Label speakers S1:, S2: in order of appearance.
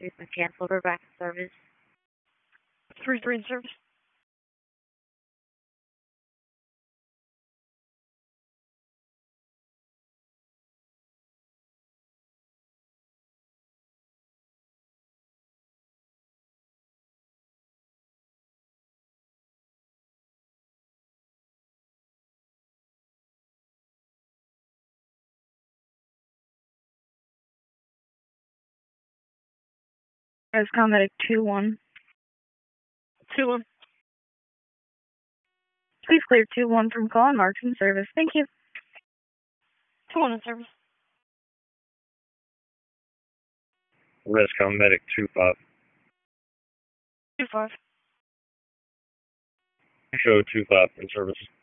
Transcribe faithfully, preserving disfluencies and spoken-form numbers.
S1: There's been canceled. We're back in service.
S2: three three in service.
S3: Res Comedic two one.
S2: two one.
S3: Please clear two one from call and marks in service. Thank you.
S2: two one in service.
S4: Rescom Medic two five.
S2: two five.
S4: Show two five in service.